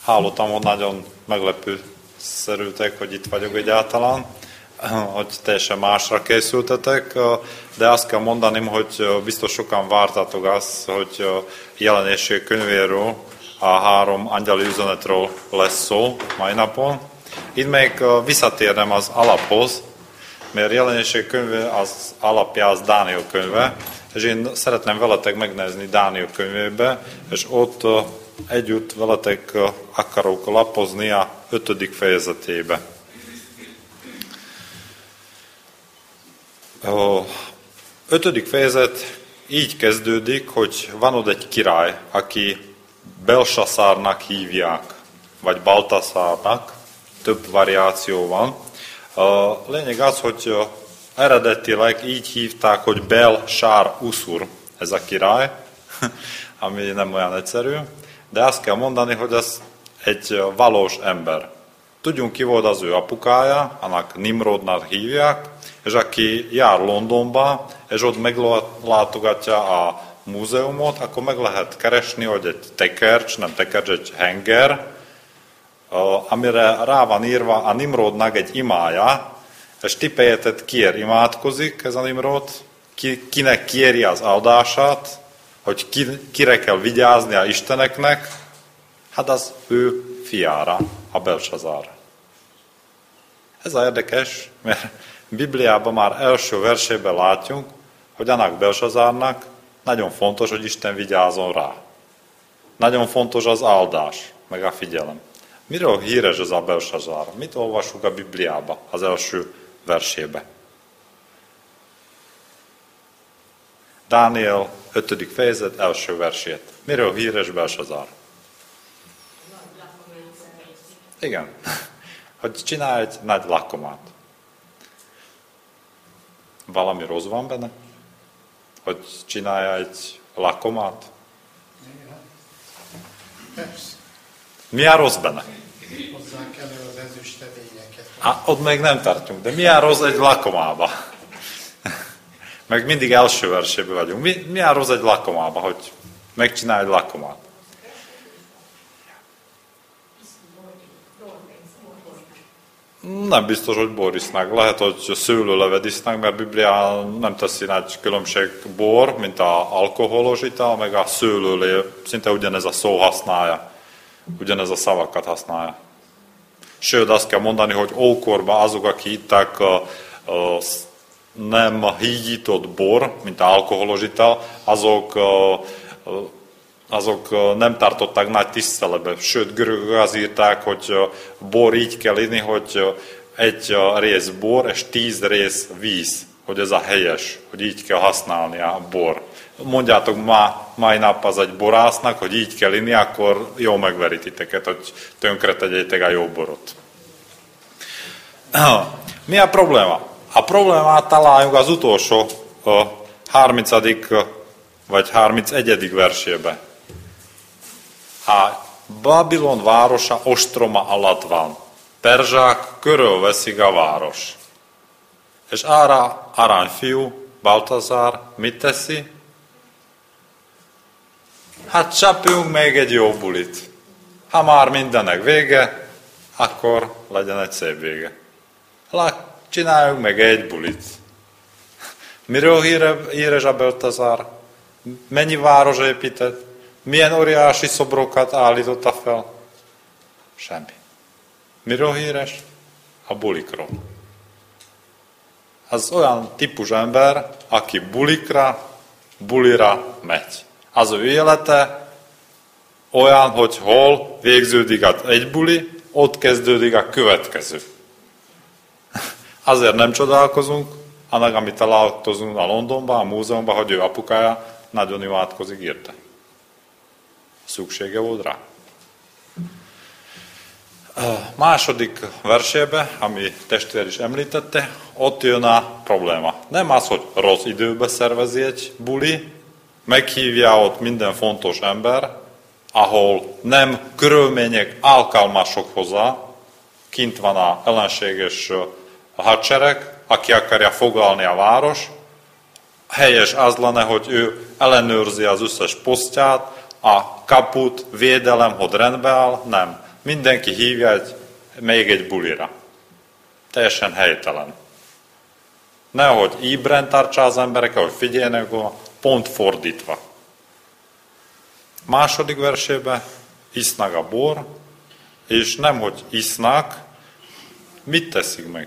Hallottam, hogy nagyon meglepőszerültek, hogy itt vagyok egyáltalán, hogy teljesen másra készültetek, de azt kell mondanom, hogy biztos sokan vártatok azt, hogy Jelenések könyvéről, a 3 angyali üzenetről lesz szó mai napon. Itt még visszatérnem az alaphoz, mert Jelenések könyve az alapja az Dániel könyve, és én szeretném veletek megnézni Dániel könyvébe, és ott együtt veletek akarok lapozni a 5. fejezetébe. A 5. fejezet így kezdődik, hogy van ott egy király, aki Belsasárnak hívják, vagy Baltaszárnak, több variáció van. A lényeg az, hogy eredetileg így hívták, hogy Belsár Uszur, ez a király, ami nem olyan egyszerű, de azt kell mondani, hogy ez egy valós ember. Tudjunk, ki volt az ő apukája, annak Nimrodnak hívják, és aki jár Londonba, és ott meglátogatja a múzeumot, akkor meg lehet keresni, hogy egy tekercs, nem tekercs, egy henger, amire rá van írva a Nimrodnak egy imája, és tippeljetek, kiért imádkozik ez a Nimrod, kinek kéri az áldását, hogy kire kell vigyázni a isteneknek, hát az ő fiára, a Belsazárra. Ez a érdekes, mert Bibliában már első versében látjuk, hogy annak Belsazárnak nagyon fontos, hogy Isten vigyázzon rá. Nagyon fontos az áldás, meg a figyelem. Miről híres ez a Belsazár? Mit olvasunk a Bibliában az első versébe? Dániel 5. fejezet első versét. Miről híres Belsazár? Igen. Hogy csinálj egy nagy lakomát. Valami rossz van benne? Hogy csinálja egy lakomát? Mi a rossz benne? Hozzánk elő az ezüstedényeket. Ott még nem tartunk, de mi a rossz egy lakomába? Meg mindig első versében vagyunk. Mi a rossz egy lakomába, hogy megcsinálj egy lakomát? Nem biztos, hogy bor isznak. Lehet, hogy szőlőlevet isznak, mert Biblia nem teszi nagy különbség bor, mint az alkoholos ital, meg a szőlőlé, szinte ugyanez a szó használja. Ugyanez a szavakat használja. Sőt, azt kell mondani, hogy ókorban azok, akik itták nem hígított bor, mint alkoholos ital, azok nem tartották nagy tiszteletbe. Sőt, görögök azt írták, hogy bor így kell inni, hogy egy rész bor és 10 rész víz, hogy ez a helyes, hogy így kell használni a bor. Mondjátok mai nap az egy borásznak, hogy így kell inni, akkor jól megveri titeket, hogy tönkre tegyétek a jó borot. Mi a probléma? A problémát találjuk az utolsó 30. vagy 31. versében. A Babilon városa ostroma alatt van. Perzsák körülveszik a város. És arra aranyfiú, Baltazár mit teszi? Hát csapjunk még egy jó bulit. Ha már mindennek vége, akkor legyen egy szép vége. Csináljunk meg egy bulit. Miről híres a Baltazár? Mennyi város épített? Milyen óriási szobrokat állította fel? Semmi. Miről híres? A bulikról. Az olyan típus ember, aki bulira megy. Az ő élete olyan, hogy hol végződik egy buli, ott kezdődik a következő. Azért nem csodálkozunk, annak, amit találkozunk a Londonban, a múzeumban, hogy ő apukája nagyon imádkozik érte. Szüksége volt rá. A második versében, ami testvér is említette, ott jön a probléma. Nem az, hogy rossz időbe szervezi egy buli, meghívja ott minden fontos ember, ahol nem körülmények alkalmasok hozzá, kint van a ellenséges hadsereg, aki akarja foglalni a város. Helyes az lenne, hogy ő ellenőrzi az összes posztját, a kaput, védelem, hogy rendben áll, nem. mindenki hívja még egy bulira. Teljesen helytelen. Nehogy ébren tartsa az emberek, hogy figyeljenek, pont fordítva. Második versében isznak a bor, és nem, hogy isznak, mit teszik meg?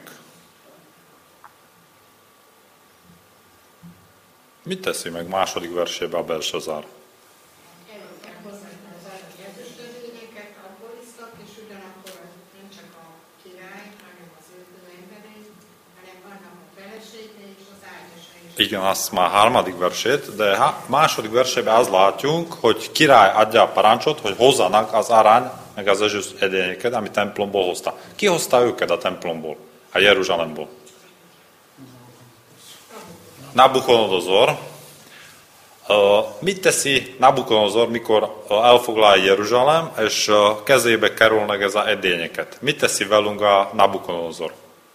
Mit teszi meg második versében a Belsazár? Igen, azt már harmadik versét, de második versében az látjunk, hogy király adja a parancsot, hogy hozzanak az arany, meg az ezüst edényeket, ami templomból hozta. Ki hozta őket a templomból? A Jeruzsálemből? Nabukodonozor. Mit teszi Nabukodonozor, mikor elfoglalja Jeruzsálem, és kezébe kerülnek ez az edényeket? Mit teszi velünk a Nabukodonozor?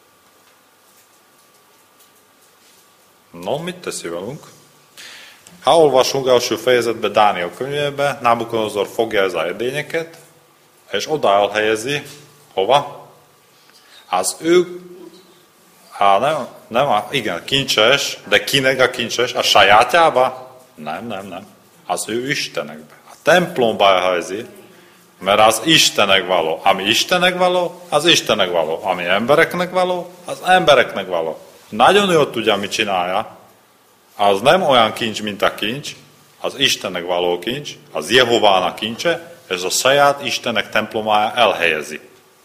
No, mit teszi velünk? Ha olvasunk első fejezetben Dániel könyvébe, Nabukodonozor fogja ez az edényeket, és oda elhelyezi, hova? Az ő, igen, kincses, de kinek a kincses? A sajátjába? Nem. Az ő istenekbe. A templomba elhelyezi, mert az Istenek való. Ami Istenek való, az Istenek való. Ami embereknek való, az embereknek való. Nagyon jól tudja, mit csinálja. Az nem olyan kincs, mint a kincs, az Istennek való kincs, az Jehovának kincse, és a saját Istenek templomája elhelyezi.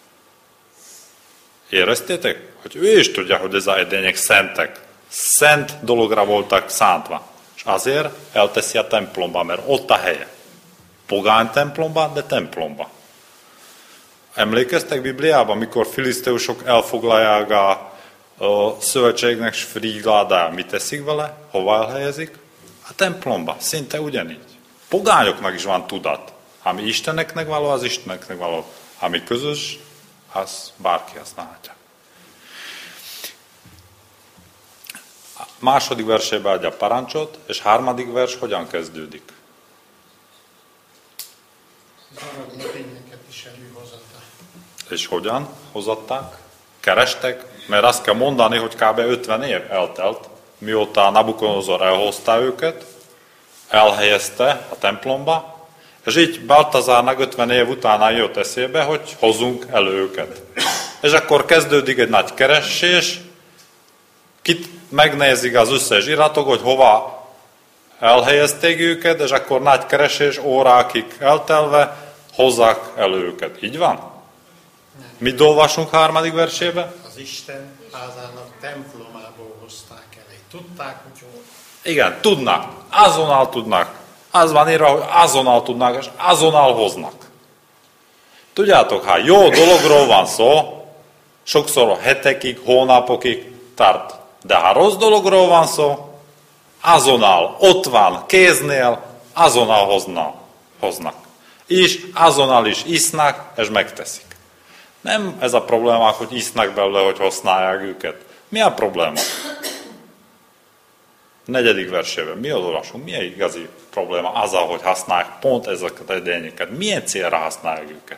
Éreztétek? Hogy ő is tudja, hogy ez a edények szentek. Szent dologra voltak szántva. És azért elteszi a templomba, mert ott a helye. Pogány templomba, de templomba. Emlékeztek Bibliában, mikor filiszteusok elfoglalják a szövetségnek Sfrígládá, mit teszik vele? Hova elhelyezik? A templomba. Szinte ugyanígy. Pogányoknak is van tudat. Ami Isteneknek való, az Isteneknek való. Ami közös, az bárki használhatja. A második versében adja a parancsot, és harmadik vers hogyan kezdődik? Az aranyedényeket is előhozatta. És hogyan hozatták? Kerestek? Mert azt kell mondani, hogy kb. 50 év eltelt, mióta Nabukodonozor elhozta őket, elhelyezte a templomba, és így Baltazárnak 50 év után jött eszébe, hogy hozzunk elő őket. És akkor kezdődik egy nagy keresés, megnézik az összes iratok, hogy hova elhelyezték őket, és akkor nagy keresés, órákig eltelve hozzák elő őket. Így van? Mit olvasunk harmadik versében? Az Isten házának templomából hozták elé. Tudták, hogy hol. Igen, tudnak. Azonnal tudnak. Az van írva, hogy azonnal tudnak, és azonnal hoznak. Tudjátok, ha jó dologról van szó, sokszor hetekig, hónapokig tart. De ha rossz dologról van szó, azonnal, ott van, kéznél, azonnal hoznak. És azonnal is isznak, és megteszik. Nem ez a probléma, hogy isznak belőle, hogy használják őket. Mi a probléma? Negyedik versében mi olvasunk? Mi a igazi probléma azzal, hogy használják pont ezeket a edényeket? Milyen célra használják őket?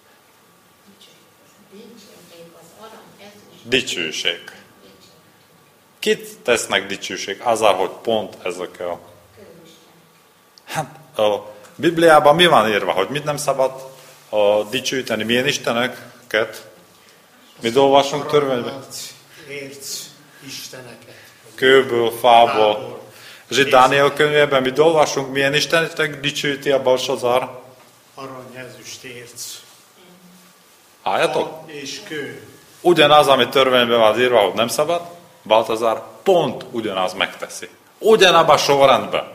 Dicsőség. Kit tesznek dicsőség? Azzal, hogy pont ezek a... Hát, a Bibliában mi van írva, hogy mit nem szabad dicsőíteni? Milyen isteneket? Mit olvasunk törvényben? Érc isteneket. Kőből, fából. És itt Dániel könyvében mit olvasunk? Milyen istenetek dicsőíti a Belsazár? Arany, ezüst, érc. Halljátok? És kő. Ugyanaz, ami törvényben van írva, hogy nem szabad, Baltazár pont ugyanaz megteszi. Ugyanabban a sorrendben.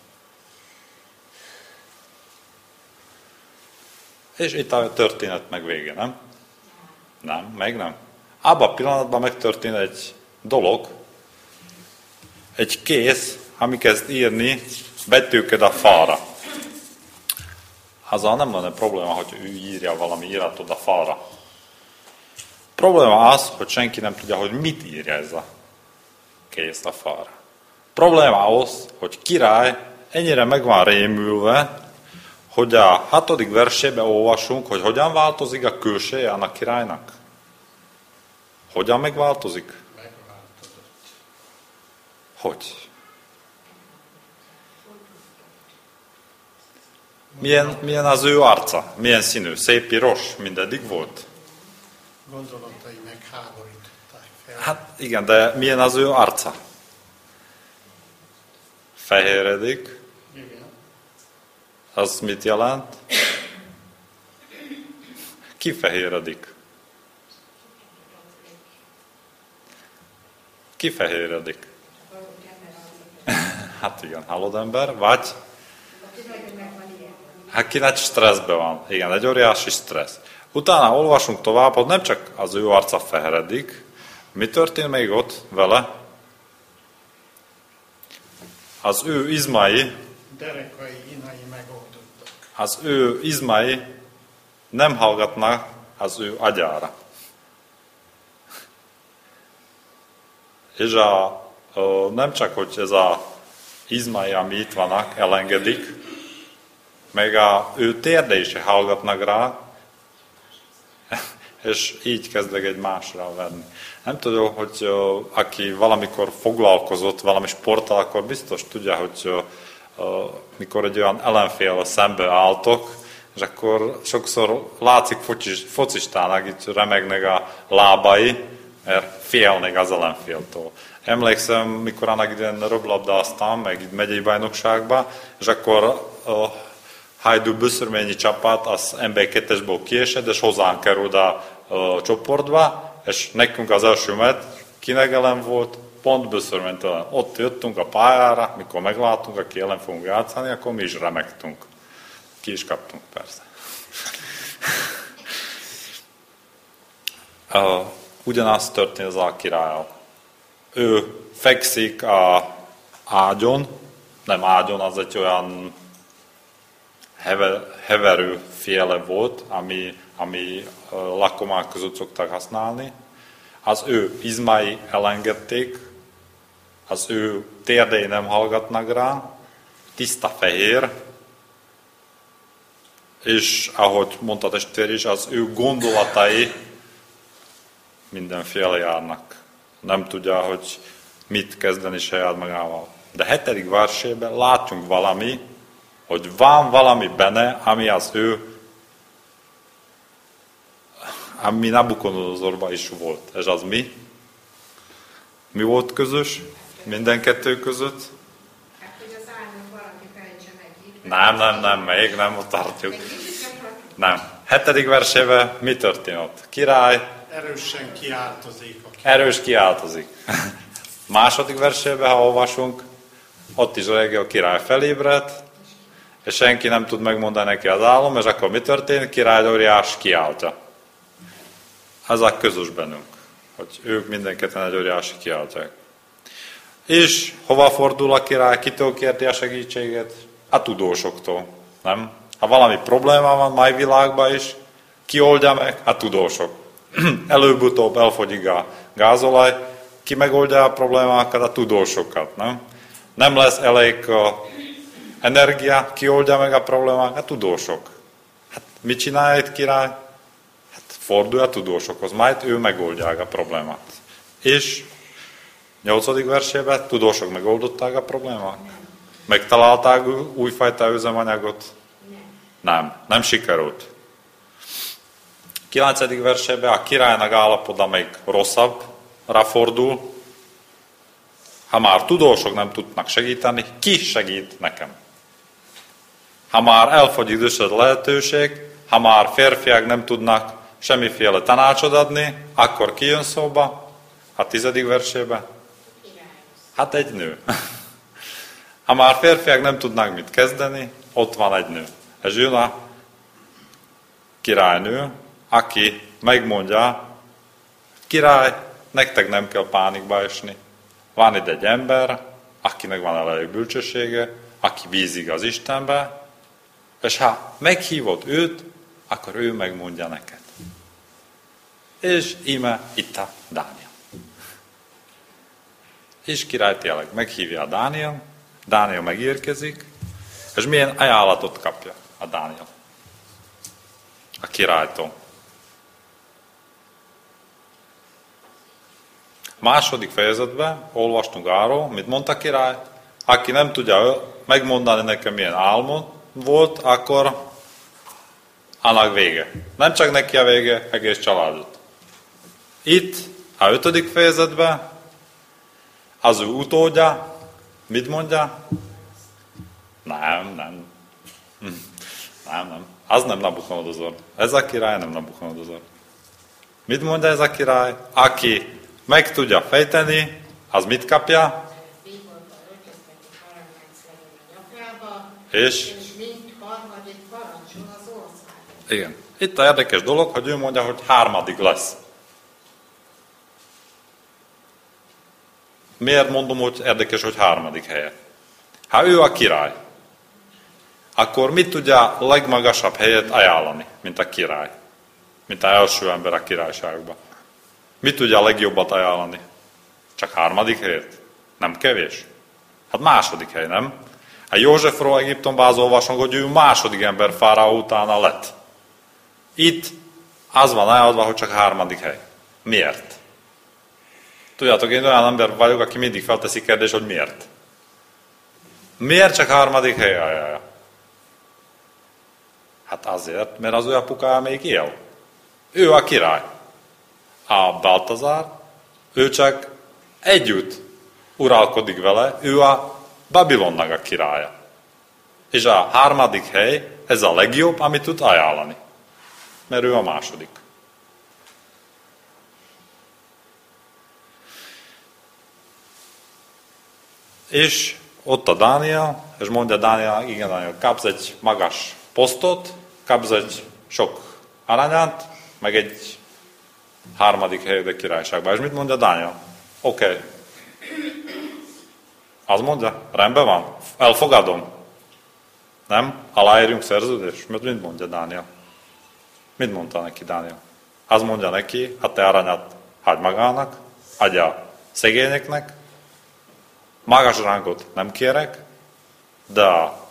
És itt a történet meg vége, nem? Nem, meg nem. Abban a pillanatban megtörtént egy dolog, egy kész, ami kezd írni betűket a falra. Azzal nem lenne probléma, hogy ő írja valami iratot a falra. Probléma az, hogy senki nem tudja, hogy mit írja ez a kész a falra. Probléma az, hogy király ennyire meg van rémülve, hogy a 6. versében olvasunk, hogy hogyan változik a külseje annak királynak. Hogyan megváltozik? Megváltozott. Hogy? Milyen az ő arca? Milyen színű? Szép piros? Mindeddig volt? Gondolatai megháborították fel. Hát igen, de milyen az ő arca? Fehéredik. Igen. Az mit jelent? Kifehéredik. Kifehéredik. Hát igen, halott ember, vagy? Hát ki nagy stresszben van. Igen, egy óriási stressz. Utána olvasunk tovább, hogy nem csak az ő arca feheredik. Mi történt még ott vele? Az ő izmai, Derekai, inai megoldottak. az ő izmai nem hallgatnak az ő agyára. És nem csak, hogy ez az izmai, ami itt vannak, elengedik, meg ő térde is hallgatnak rá, és így kezdek egy másra venni. Nem tudom, hogy aki valamikor foglalkozott valami sporttal, akkor biztos tudja, hogy mikor egy olyan ellenfél szembe álltok, és akkor sokszor látszik focistának, itt remegnek a lábai, mert félnek az ellenféltől. Emlékszem, mikor annak idején röplabdáztam, meg itt megyei bajnokságban, és akkor Hajdú Büszörményi csapat az NB2-esből kiesett, és hozzánk került a csoportba, és nekünk az első meccs kinek ellen volt, pont Büszörménytől. Ott jöttünk a pályára, mikor megláttunk, aki ellen fogunk játszani, akkor mi is remegtünk. Ki is kaptunk, persze. Ugyanaz történt az a királlyal. Ő fekszik az ágyon, nem ágyon, az egy olyan heverő féle volt, ami lakomák között szokták használni. Az ő izmai elengedték, az ő térdei nem hallgatnak rá, tiszta fehér, és ahogy mondta a testvér is, az ő gondolatai mindenféle járnak. Nem tudja, hogy mit kezdeni saját magával. De 7. versében látunk valami, hogy van valami benne, ami az ő, ami Nabukodonozorban is volt. És az mi? Mi volt közös? Minden kettő között? Hát, hogy az ágyon valaki fejtse meg. Nem, még nem tartjuk. Nem. 7. versében mi történt? Király Erősen kiáltozik. erős kiáltozik. 2. versében, ha olvasunk, ott is reggel a király felébredt, és senki nem tud megmondani neki az álom, és akkor mi történt? Király óriás kiáltja. Ez a közös bennünk, hogy ők mindenketten egy óriási kiáltják. És hova fordul a király? Kitől kérti a segítséget? A tudósoktól, nem? Ha valami probléma van mai világban is, ki oldja meg? A tudósok. Előbb-utóbb elfogyik a gázolaj, ki megoldja a problémákat? A tudósokat, nem? Nem lesz elég energia, ki oldja meg a problémákat? A tudósok. Hát mit csinálja itt király? Hát fordul a tudósokhoz, majd ő megoldják a problémát. És 8. versében tudósok megoldották a problémát? Megtalálták újfajta üzemanyagot? Nem sikerült. 9. versében a királynak állapoda még rosszabbra fordul. Ha már tudósok nem tudnak segíteni, ki segít nekem? Ha már elfogy idősöd lehetőség, ha már férfiak nem tudnak semmiféle tanácsot adni, akkor ki jön szóba? A 10. versében? Hát egy nő. Ha már férfiak nem tudnak mit kezdeni, ott van egy nő. És jön a királynő, aki megmondja, király, nektek nem kell pánikba esni. Van itt egy ember, akinek van elég bölcsessége, aki bízik az Istenbe, és ha meghívod őt, akkor ő megmondja neked. És íme itt a Dániel. És király tényleg meghívja a Dániel megérkezik, és milyen ajánlatot kapja. a Dániel. A királytól. A második fejezetben olvastunk arról, mit mondta a király. Aki nem tudja megmondani nekem, milyen álmod volt, akkor annak vége. Nem csak neki a vége, egész családot. Itt, a 5. fejezetben, az ő utódja, mit mondja? Nem. Az nem Nabukodonozor. Ez a király nem Nabukodonozor. Mit mondja ez a király? Aki meg tudja fejteni, az mit kapja? És mint harmadik parancsol az ország. igen. Itt a érdekes dolog, hogy ő mondja, hogy 3. lesz. Miért mondom, hogy érdekes, hogy 3. helye? Ha ő a király, akkor mit tudja a legmagasabb helyet ajánlani, mint a király? Mint az első ember a királyságban. Mit tudja a legjobbat ajánlani? Csak 3. helyet? Nem kevés? Hát 2. hely, nem? A Józsefról Egyiptomban az olvasunk, hogy ő 2. ember fáraó utána lett. Itt az van ajánlva, hogy csak 3. hely. Miért? Tudjátok, én olyan ember vagyok, aki mindig felteszi kérdést, hogy miért. Miért csak 3. hely ajánlja? Hát azért, mert az ő apukája még él. Ő a király. A Baltazár, ő csak együtt uralkodik vele, ő a Babilonnak a királya. És a 3. hely, ez a legjobb, amit tud ajánlani. Mert ő a 2. És ott a Dániel, és mondja Dániel, igen, anya, kapsz egy magas posztot, kapsz egy sok aranyat, meg egy 3. helyed a királyságban. És mit mondja Dániel? Oké. Az mondja, rendben van, elfogadom. Nem? Aláírjunk szerződést? Mert mit mondja Dániel? Mit mondta neki Dániel? Az mondja neki, a te aranyat hagy magának, adja szegényeknek, magas rangot nem kérek, de a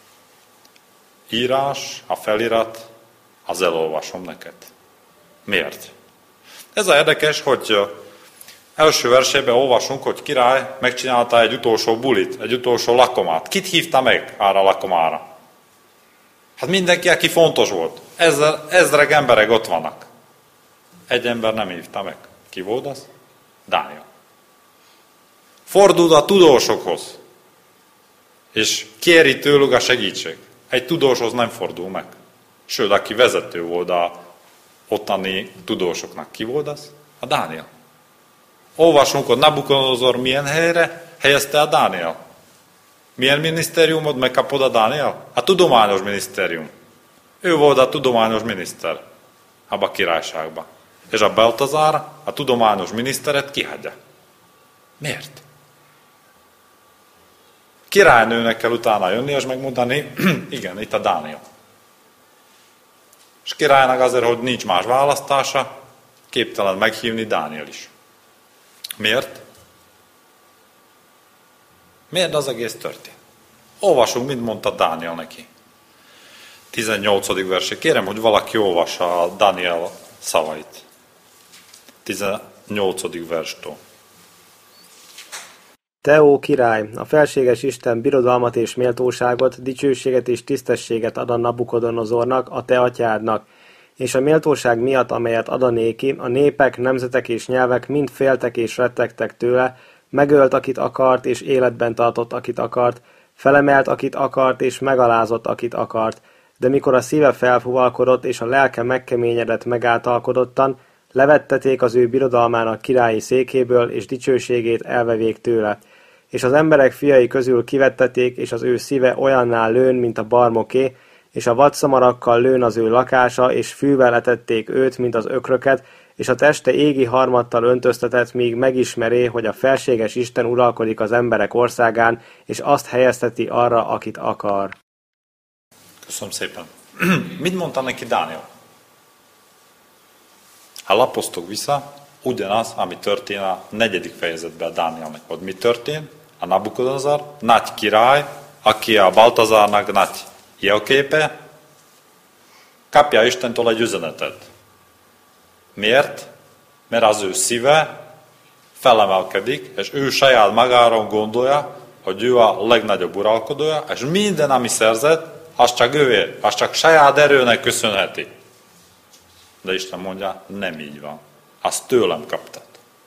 írás, a felirat, az elolvasom neked. Miért? Ez a érdekes, hogy első versében olvasunk, hogy király megcsinálta egy utolsó bulit, egy utolsó lakomát. Kit hívta meg arra a lakomára? Hát mindenki, aki fontos volt. Ezrek emberek ott vannak. Egy ember nem hívta meg. Ki volt az? Dániel. Fordul a tudósokhoz, és kéri tőlük a segítség. Egy tudóshoz nem fordul meg. Sőt, aki vezető volt a ottani tudósoknak. Ki volt az? A Dániel. Olvasunk, hogy Nabukodonozor milyen helyre helyezte a Dániel. Milyen minisztériumot megkapod a Dániel? A tudományos minisztérium. Ő volt a tudományos miniszter abba a királyságban. És a Baltazár a tudományos miniszteret kihagyja. Miért? Királynőnek kell utána jönni, és megmondani, igen, itt a Dániel. És királynak azért, hogy nincs más választása, képtelen meghívni Dániel is. Miért? Miért az egész történt? Olvasunk, mit mondta Dániel neki. 18. versé. Kérem, hogy valaki olvassa a Dániel szavait. 18. verstől. Te, ó király, a felséges Isten birodalmat és méltóságot, dicsőséget és tisztességet ad a Nabukodonozornak, a te atyádnak, és a méltóság miatt, amelyet ad a néki, a népek, nemzetek és nyelvek mind féltek és rettegtek tőle, megölt, akit akart, és életben tartott, akit akart, felemelt, akit akart, és megalázott, akit akart. De mikor a szíve felfuvalkodott, és a lelke megkeményedett megáltalkodottan, levetteték az ő birodalmának királyi székéből, és dicsőségét elvevék tőle. És az emberek fiai közül kivetteték, és az ő szíve olyannál lőn, mint a barmoké, és a vadszamarakkal lőn az ő lakása, és fűvel etették őt, mint az ökröket, és a teste égi harmattal öntöztetett, míg megismeré, hogy a felséges Isten uralkodik az emberek országán, és azt helyezteti arra, akit akar. Köszönöm szépen. Mit mondta neki Dániel? Ha lapoztok vissza, ugyanaz, ami történt a 4. fejezetben a Dánielnek. Hogy mi történt? A Nabukodonozor, nagy király, aki a Baltazárnak nagy jelképe, kapja Istentől egy üzenetet. Miért? Mert az ő szíve felemelkedik, és ő saját magáról gondolja, hogy ő a legnagyobb uralkodója, és minden, ami szerzett, az csak ővé, az csak saját erőnek köszönheti. De Isten mondja, nem így van. Azt tőlem kaptad.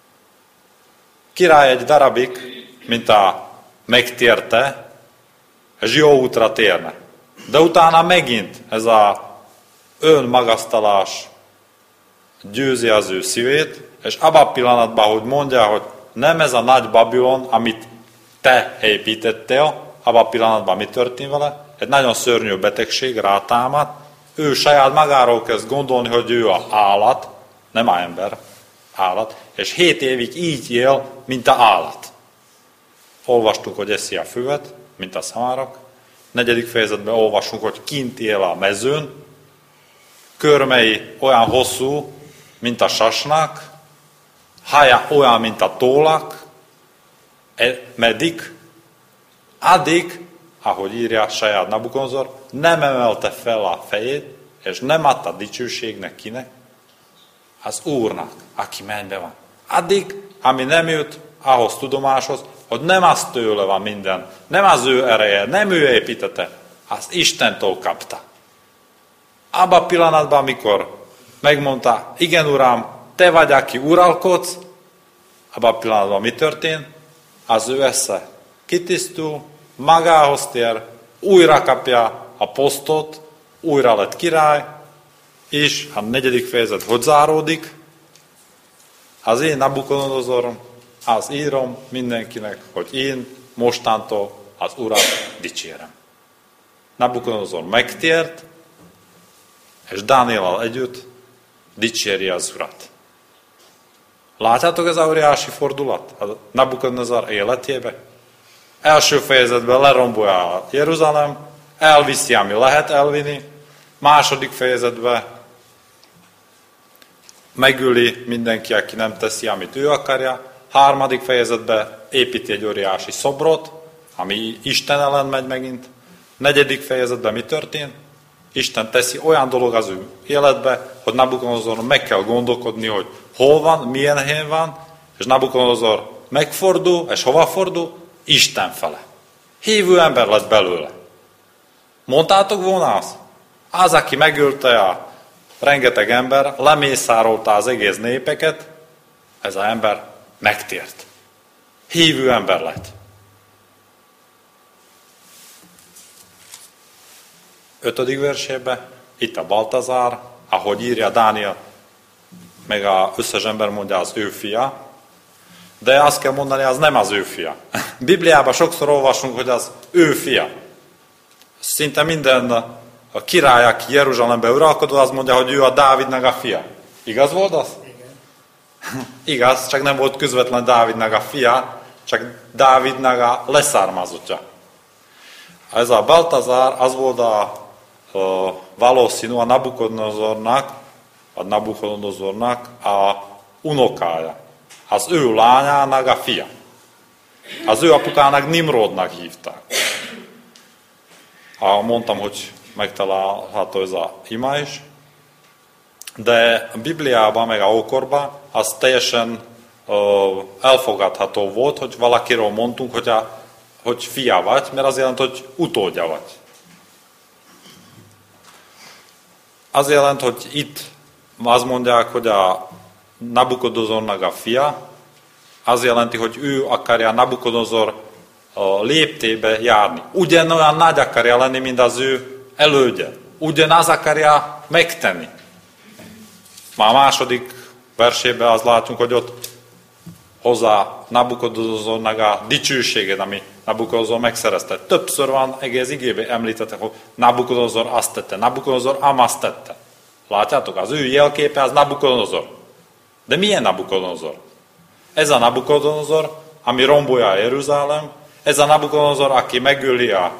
Király egy darabig, mint a megtérte, és jó útra térne. De utána megint ez a önmagasztalás győzi az ő szívét, és abban a pillanatban, hogy mondja, hogy nem ez a nagy Babilon, amit te építettél, abban a pillanatban mi történt vele? Egy nagyon szörnyű betegség rátámad, ő saját magáról kezd gondolni, hogy ő a állat, nem a ember, állat, és 7 évig így él, mint a állat. Olvastuk, hogy eszi a füvet, mint a szamárak. 4. fejezetben olvasunk, hogy kint él a mezőn, körmei olyan hosszú, mint a sasnak, haja olyan, mint a tollak, meddig, addig, ahogy írja saját Nabukodonozor, nem emelte fel a fejét, és nem adta dicsőségnek kinek? Az Úrnak, aki mennybe van. Addig, ami nem jut ahhoz tudomáshoz, hogy nem az tőle van minden, nem az ő ereje, nem ő építette, az Istentől kapta. Abban a pillanatban, amikor megmondta, igen Uram, te vagy, aki uralkodsz, abban a pillanatban mi történt? Az ő esze kitisztul, magához tér, újra kapja a posztot, újra lett király, és a 4. fejezet hogy záródik? Az én Nabukodonozorom, az írom mindenkinek, hogy én mostantól az Urat dicsérem. Nabukodonozor megtért, és Dániellal együtt dicséri az Urat. Látjátok ez a óriási fordulat a Nabukodonozor életébe? Első fejezetben lerombolja Jeruzsálem, elviszi, ami lehet elvinni. Második fejezetben megöli mindenki, aki nem teszi, amit ő akarja. Harmadik fejezetben építi egy óriási szobrot, ami Isten ellen megy megint. 4. fejezetben mi történt? Isten teszi olyan dolog az ő életbe, hogy Nabukodonozor meg kell gondolkodni, hogy hol van, milyen helyen van, és Nabukodonozor megfordul, és hova fordul? Isten fele. Hívő ember lett belőle. Mondtátok volna azt? Az, aki megölte a rengeteg ember, lemészárolta az egész népeket, ez az ember megtért. Hívő ember lett. 5. versében, itt a Baltazár, ahogy írja Dániel, meg az összes ember mondja, az ő fia, de azt kell mondani, az nem az ő fia. Bibliában sokszor olvasunk, hogy az ő fia. Szinte minden a király, aki Jeruzsálembe uralkodó, az mondja, hogy ő a Dávidnak a fia. Igaz volt az? Igen. Igaz, csak nem volt közvetlen Dávidnak a fia, csak Dávidnak a leszármazottja. Ez a Baltazár, az volt a valószínű a Nabukodonozornak a unokája. Az ő lányának a fia. Az ő apukának Nimrodnak hívták. Mondtam, hogy megtalálható ez a ima is. De a Bibliában, meg a ókorban, az teljesen elfogadható volt, hogy valakiről mondtunk, hogy fia vagy, mert az jelent, hogy utódja vagy. Az jelent, hogy itt azt mondják, hogy a Nabukodonozornak a fia, az jelenti, hogy ő akarja Nabukodonozor léptébe járni. Ugyanolyan nagy akarja lenni, mint az ő elődje. Ugyanaz akarja megtenni. Már a második versében azt látunk, hogy ott hozzá Nabukodonozornak a dicsőséget, ami Nabukodonozor megszerezte. Többször van egész igében említettek, hogy Nabukodonozor azt tette, Nabukodonozor azt tette. Látjátok, az ő jelképe az Nabukodonozor. De milyen Nabukodonozor? Ez a Nabukodonozor, ami rombolja a Jeruzsálem, ez a Nabukodonozor, aki megöli a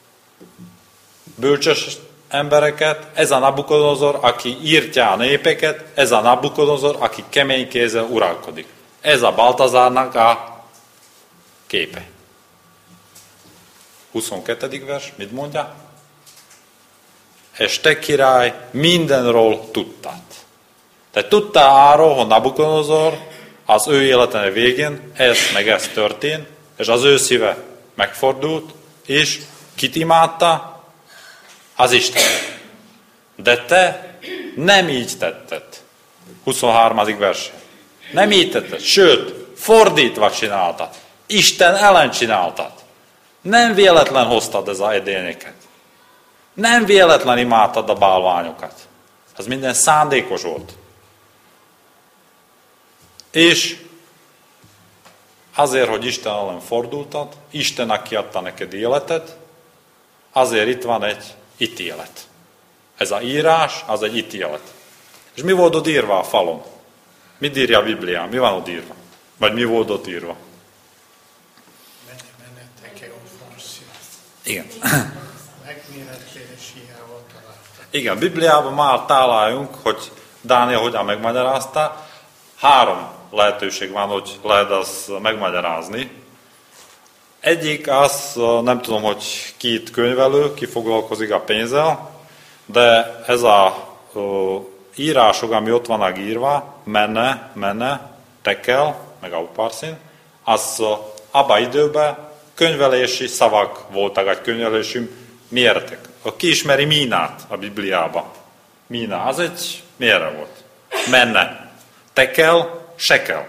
bölcsös embereket, ez a Nabukodonozor, aki írtja a népeket, ez a Nabukodonozor, aki kemény kézzel uralkodik. Ez a Baltazárnak a képe. 22. vers, mit mondja? és te király mindenről tudtad. Te tudtál arról, hogy Nabukodonozor az ő életének végén ez meg ez történt, és az ő szíve megfordult, és kit imádta? Az Isten. De te nem így tetted. 23. vers. Nem így tetted, sőt, fordítva csináltad. Isten ellen csináltad. Nem véletlen hoztad ez a edényeket. Nem véletlen imádtad a bálványokat. Ez minden szándékos volt. És azért, hogy Isten ellen fordultad, Isten, aki adta neked életet, azért itt van egy ítélet. Ez a írás, az egy ítélet. És mi volt ott írva a falon? Mit írja a Biblián? Mi van ott írva? Vagy mi volt ott írva? Igen. Igen, Bibliában már találjunk, hogy Dániel hogyan megmagyarázta. 3 lehetőség van, hogy lehet azt megmagyarázni. Egyik az, nem tudom, hogy ki itt könyvelő, ki foglalkozik a pénzzel, de ez a írások, ami ott vannak írva, menne, tekel, meg a uparszín, az abban időben könyvelési szavak voltak, egy könyvelési mértek. Ki ismeri Mínát a Bibliában? Mína, az egy mérre volt. Menne, tekel, sekel.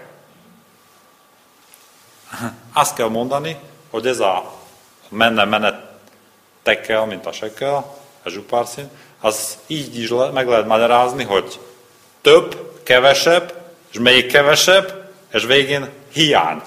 Azt kell mondani, hogy ez a menne, tekel, mint a sekel, a zsupárszín, az így is meg lehet magyarázni, hogy több, kevesebb, és még kevesebb, és végén hiány.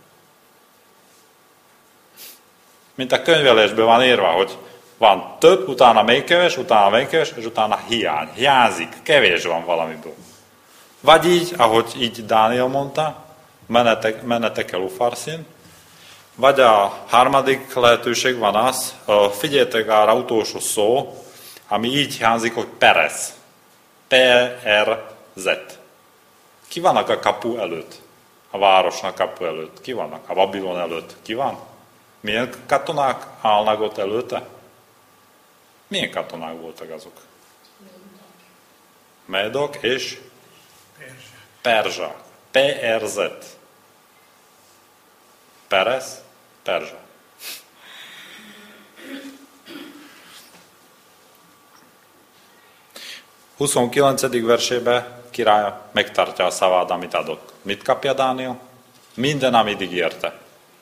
Mint a könyvelésben van írva, hogy van több, utána még keves, és utána hiány. Hiányzik, kevés van valamiből. Vagy így, ahogy így Dániel mondta, mennetek el ufarszín. Vagy a harmadik lehetőség van az, figyeljetek arra utolsó szó, ami így hangzik, hogy Perez. P-R-Z. Ki vannak a kapu előtt? A városnak kapu előtt. Ki vannak? A Babilon előtt. Ki van? Milyen katonák állnak ott előtte? Milyen katonák voltak azok? Medok és Perzsák. P-R-Z. Perez, Perzsa. A 29. versében király megtartja a szavát, amit adott. Mit kapja Dániel? Minden, amit ígérte.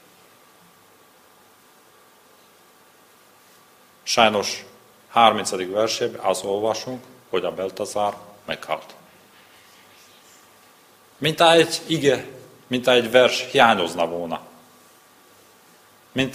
Sajnos 30. versében azt olvasunk, hogy a Beltazár meghalt. Mint egy ige, mint egy vers hiányozna volna. Mint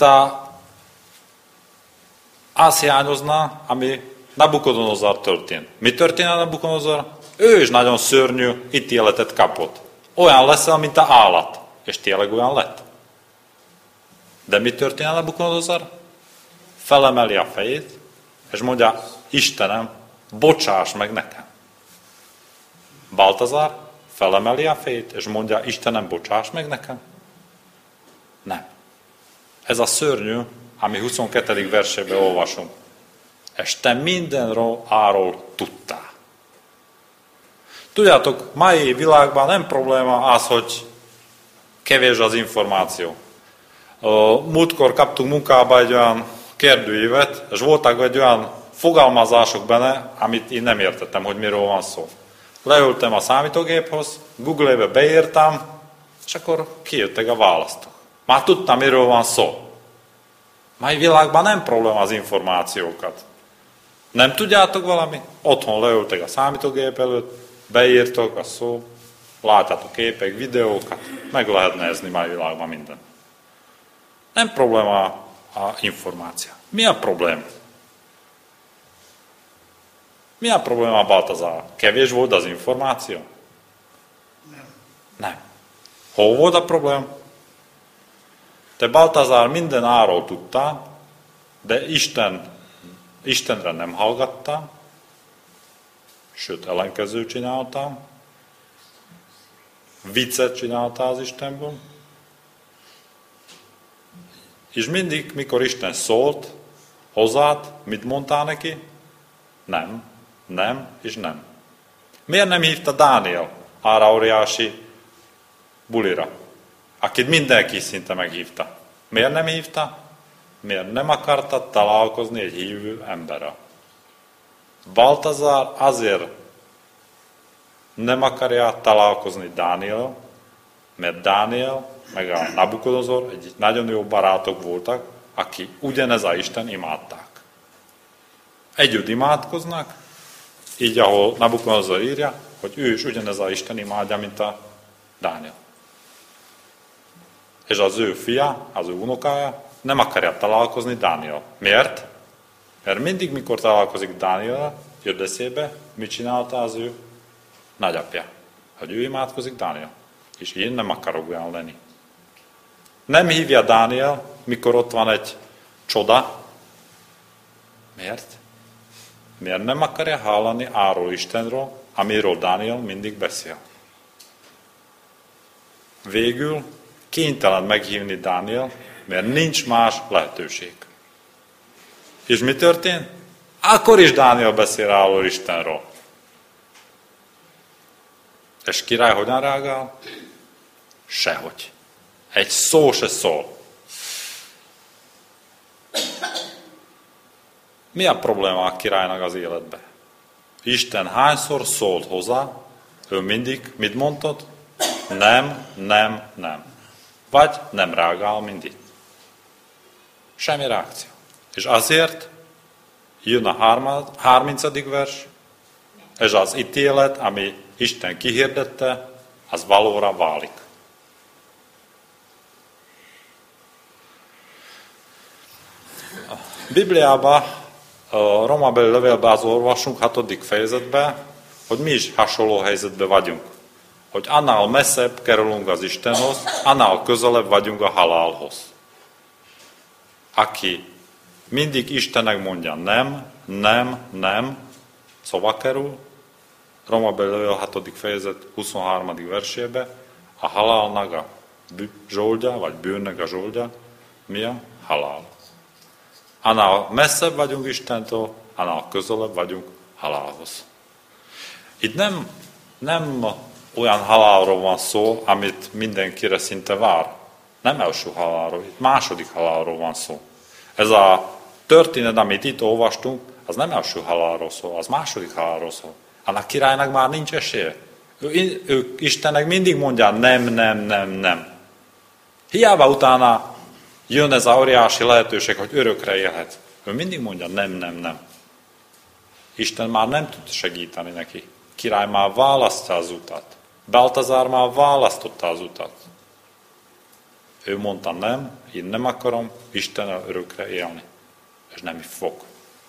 az hiányozna, ami Nabukodonozor történt. Mi történt a Nabukodonozor? Ő is nagyon szörnyű ítéletet kapott. Olyan leszel, mint a állat. És tényleg olyan lett. De mi történt a Nabukodonozor? Felemeli a fejét, és mondja, Istenem, bocsáss meg nekem. Baltazár felemeli a fejét, és mondja, Istenem, bocsáss meg nekem? Nem. Ez a szörnyű, ami 22. versében olvasunk. És te mindenről arról tudtál. Tudjátok, mai világban nem probléma az, hogy kevés az információ. Múltkor kaptunk munkába egy olyan kérdőívet, és voltak egy olyan fogalmazások benne, amit én nem értettem, hogy miről van szó. Leültem a számítógéphoz, Google-be beírtam, és akkor kijöttek a választok. Már tudtam, miről van szó. Mai világban nem probléma az információkat. Nem tudjátok valami? Otthon leültek a számítógép előtt, beírtok a szó, látjátok képek, videókat, meg lehet nézni mai világban minden. Nem probléma a információ. Mi a probléma? Mi a probléma a Baltazár? Kevés volt az információ? Nem. Hol volt a probléma? Te Baltazár minden arról tudtál, de Istenre nem hallgattál, sőt ellenkező csináltál, viccet csináltál az Istenből, és mindig, mikor Isten szólt hozzád, mit mondtál neki? Nem, nem és nem. Miért nem hívta Dániel arra óriási bulira, akit mindenki szinte meghívta? Miért nem hívta? Miért nem akarta találkozni egy hívő emberrel? Baltazár azért nem akarja találkozni Dániel, mert Dániel meg a Nabukodonozor egy nagyon jó barátok voltak, aki ugyanez a Isten imádták. Együtt imádkoznak, így ahol Nabukodonozor írja, hogy ő is ugyanez a Isten imádja, mint a Dániel. És az ő fia, az ő unokája nem akarja találkozni Dániel. Miért? Mert mindig, mikor találkozik Dániel, jött eszébe, mit csinálta az ő nagyapja. Hogy ő imádkozik Dániel. És én nem akarok olyan lenni. Nem hívja Dániel, mikor ott van egy csoda. Miért? Miért nem akarja hallani arról Istenről, amiről Dániel mindig beszél. Végül kénytelen meghívni Dániel, mert nincs más lehetőség. És mi történt? Akkor is Dániel beszél arról Istenről. És király hogyan reagál? Sehogy. Egy szó se szól. Mi a probléma a királynak az életben? Isten hányszor szólt hozzá, ő mindig mit mondott? Nem, nem, nem. Vagy nem reagál mindig. Semmi reakció. És azért jön a 30. vers, és az ítélet, ami Isten kihirdette, az valóra válik. A Bibliában, a Rómabeli levélben az olvasunk 6. fejezetben, hogy mi is hasonló helyzetben vagyunk. Hogy annál messzebb kerülünk az Istenhoz, annál közelebb vagyunk a halálhoz. Aki mindig Istennek mondja nem, nem, nem, szóba kerül, Rómabeli levél 6. fejezet 23. versébe, a halálnak a zsoldja, vagy bűnnek a zsoldja, mi a halál. Annál messzebb vagyunk Istentől, annál közelebb vagyunk halálhoz. Itt nem olyan halálról van szó, amit mindenkire szinte vár. Nem első halálról, itt második halálról van szó. Ez a történet, amit itt olvastunk, az nem első halálról szól, az második halálról szól. Annak királynak már nincs esélye. Ő Istennek mindig mondja nem, nem, nem, nem. Hiába utána jön ez a óriási lehetőség, hogy örökre élhet. Ő mindig mondja nem, nem, nem. Isten már nem tud segíteni neki. Király már választja az utat. Baltazár már választotta az utat. Ő mondta nem, én nem akarom Istennel örökre élni. És nem is fog.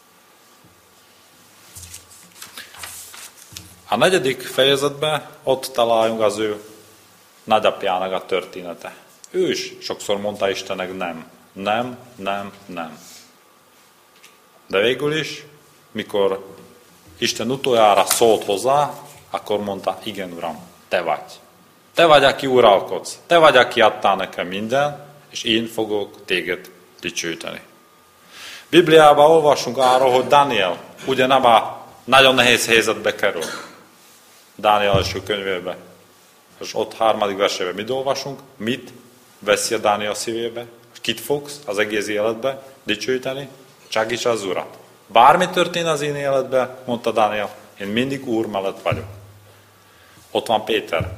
A 4. fejezetben ott találjunk az ő nagyapjának a története. Ő is sokszor mondta Istennek nem. Nem, nem, nem. De végül is, mikor Isten utoljára szólt hozzá, akkor mondta, igen, Uram, te vagy. Te vagy, aki uralkodsz. Te vagy, aki adtál nekem minden, és én fogok téged dicsőíteni. Bibliában olvasunk arról, hogy Dániel ugyanabban nagyon nehéz helyzetbe kerül. Dániel első könyvébe. És ott 3. versében mit olvasunk? Mit veszi a Dániel szívébe? Kit fogsz az egész életbe dicsőíteni? Csak is az Urat. Bármi történt az én életben, mondta Dániel, én mindig Úr mellett vagyok. Ott van Péter.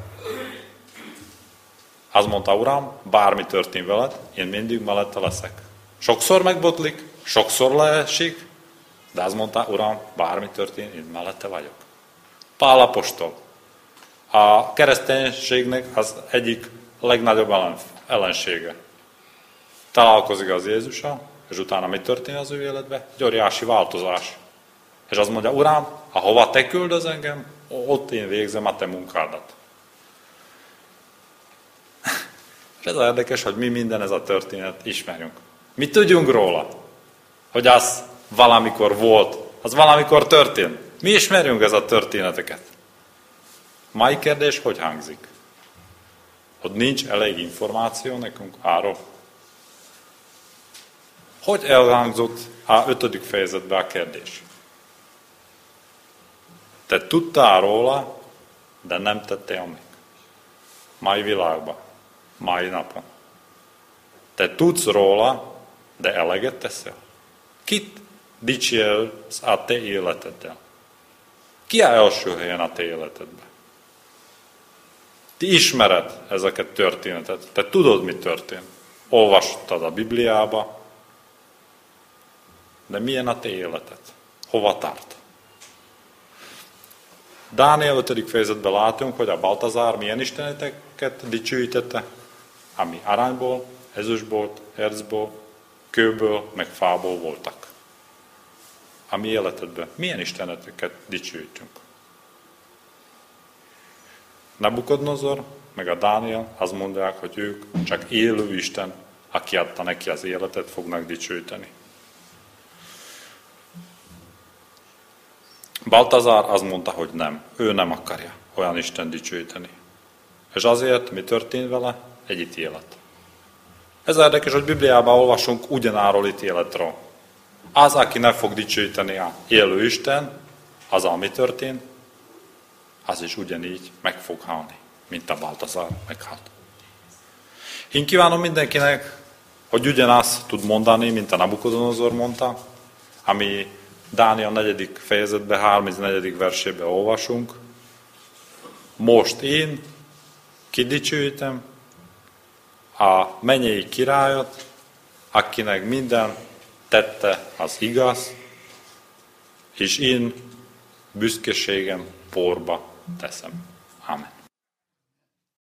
Az mondta, Uram, bármi történt veled, én mindig mellette leszek. Sokszor megbotlik, sokszor leesik, de az mondta, Uram, bármi történt, én mellette vagyok. Pál apostol. A kereszténységnek az egyik legnagyobb ellensége. Találkozik az Jézussal, és utána mi történik az ő életben? Egy óriási változás. És azt mondja, Uram, ahova te küldöz engem, ott én végzem a te munkádat. És ez az érdekes, hogy mi minden ez a történet ismerjünk. Mi tudjunk róla, hogy az valamikor volt, az valamikor történt. Mi ismerjünk ez a történeteket. Mai kérdés, hogy hangzik? Hogy nincs elég információ nekünk arról. Hogy elhangzott a 5. fejezetben a kérdés? Te tudtál róla, de nem tettél meg. Mai világban, mai napon. Te tudsz róla, de eleget teszel. Kit dicsérsz a te életeddel? Ki áll első helyen a te életedben? Ti ismered ezeket történetet. Te tudod, mi történt. Olvastad a Bibliába, de milyen a te életed? Hova tart? Dániel 5. fejezetben látunk, hogy a Baltazár milyen isteneteket dicsőítette, ami aranyból, ezüstból, erzból, kőből, meg fából voltak. A mi életedben milyen isteneteket dicsőítünk? Nabukodnozor, meg a Dániel azt mondják, hogy ők csak élő Isten, aki adta neki az életet, fognak dicsőíteni. Baltazár azt mondta, hogy nem. Ő nem akarja olyan Isten dicsőíteni. És azért mi történt vele? Egy ítélet. Ez érdekes, hogy Bibliában olvasunk ugyanáról ítéletről. Az, aki nem fog dicsőíteni a élő Isten, az, ami történt, az is ugyanígy meg fog halni, mint a Baltazár meghalt. Én kívánom mindenkinek, hogy ugyanazt tud mondani, mint a Nabukodonozor mondta, ami Dániel 4. fejezetben, 34. versében olvasunk. Most én kidicsőítem a mennyei királyot, akinek minden tette az igaz, és én büszkeségem porba teszem. Amen.